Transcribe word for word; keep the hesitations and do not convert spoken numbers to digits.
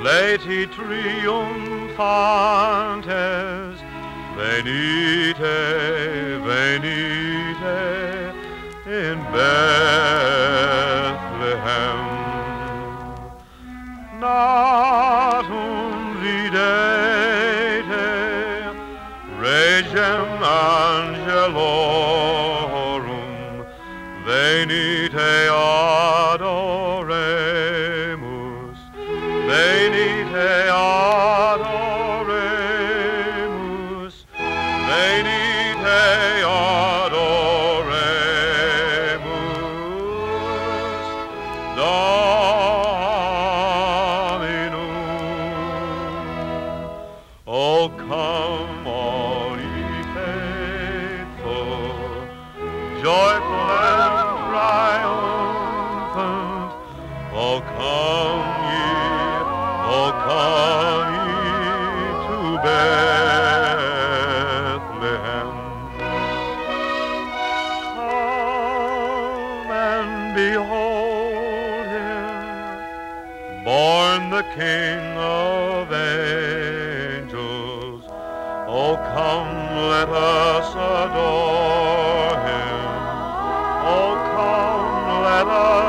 Leti triumphantes, venite, venite in Bethlehem. Natum videte, regem angelorum, venite adoremus, venite adoremus, venite adoremus, Dominum. Oh, come, all ye faithful, joyful and triumphant. Oh, come ye, oh, come ye to Bethlehem. Come and behold him, born the King of angels. Oh, come, let us adore him. Oh, come, let us